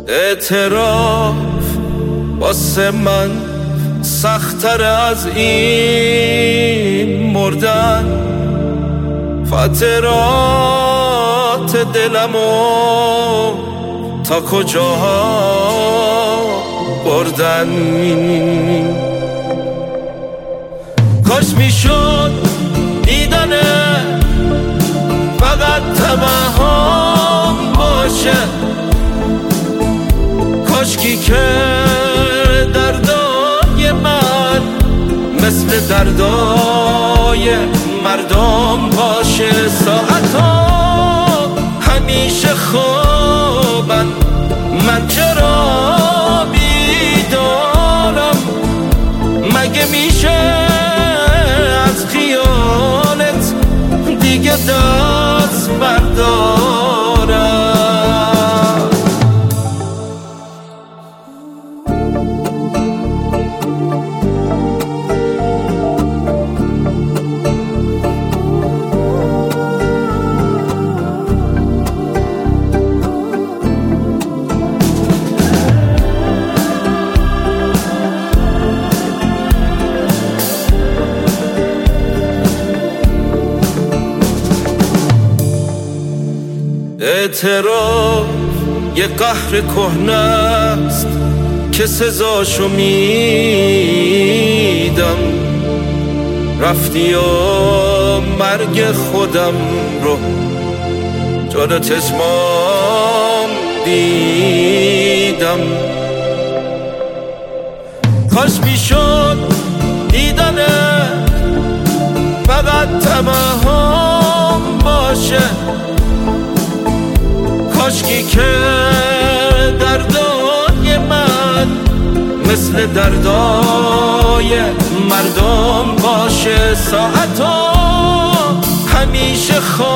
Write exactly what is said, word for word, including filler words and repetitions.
اعتراف واسه من سخت‌تر از این مردن، خاطرات دلمو تا کجاها بردن. کاش میشد دیدنه فقط توهم باشه، کاشکی که دردای من مثل دردای مردم باشه. ساعتا همیشه خوابن، من چرا بیدارم؟ مگه میشه از خیالت دیگه دست بردارم؟ اعتراف یه قهر کهنه است که سزاشو میدم. رفتی و مرگ خودم رو جلو چشمام دیدم. کاش میشد دیدنه فقط توهم باشه، کاشکی که دردای من مثل دردای مردم باشه. ساعتا همیشه خواب